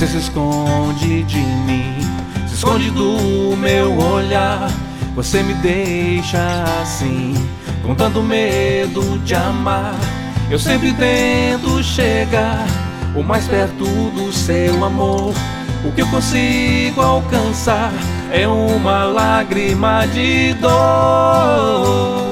Você se esconde de mim, se esconde do meu olhar. Você me deixa assim, com tanto medo de amar. Eu sempre tento chegar o mais perto do seu amor. O que eu consigo alcançar é uma lágrima de dor.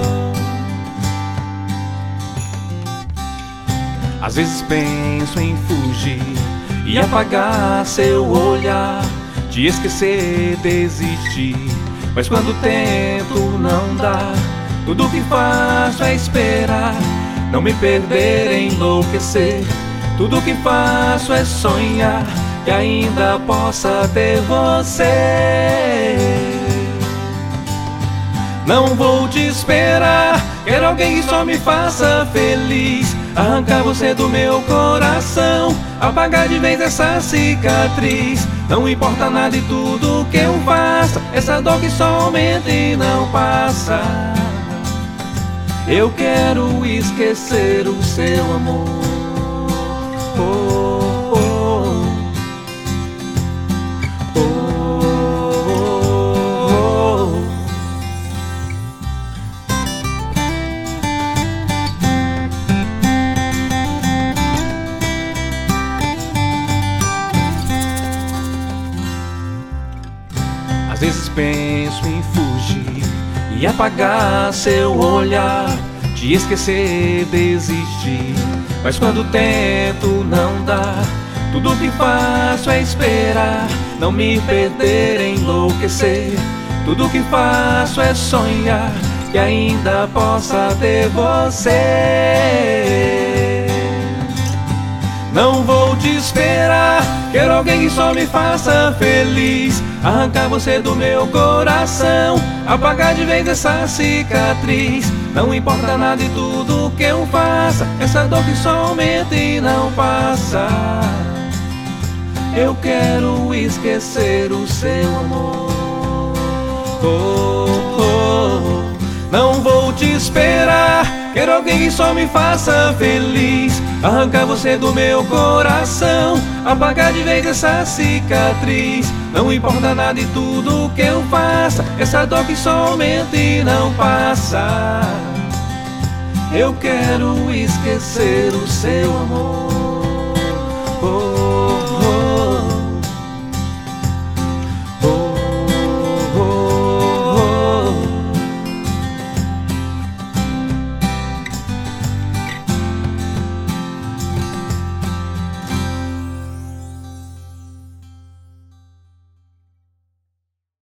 Às vezes penso em fugir e apagar seu olhar, te esquecer, desistir. Mas quando tento não dá, tudo que faço é esperar, não me perder, enlouquecer. Tudo que faço é sonhar que ainda possa ter você. Não vou te esperar, quero alguém que só me faça feliz. Arrancar você do meu coração, apagar de vez essa cicatriz. Não importa nada e tudo que eu faça, essa dor que só aumenta e não passa. Eu quero esquecer o seu amor. Oh, oh, oh, oh, oh. Às vezes penso em fugir e apagar seu olhar, te esquecer, desistir. Mas quando tento não dá, tudo que faço é esperar, não me perder, enlouquecer. Tudo que faço é sonhar que ainda possa ter você. Não vou te esperar, quero alguém que só me faça feliz. Arrancar você do meu coração, apagar de vez essa cicatriz. Não importa nada e tudo que eu faça, essa dor que só aumenta e não passa. Eu quero esquecer o seu amor. Oh, oh. Não vou te esperar, quero alguém que só me faça feliz. Arrancar você do meu coração, apagar de vez essa cicatriz. Não importa nada e tudo que eu faça, essa dor que só aumenta e não passa. Eu quero esquecer o seu amor. Oh.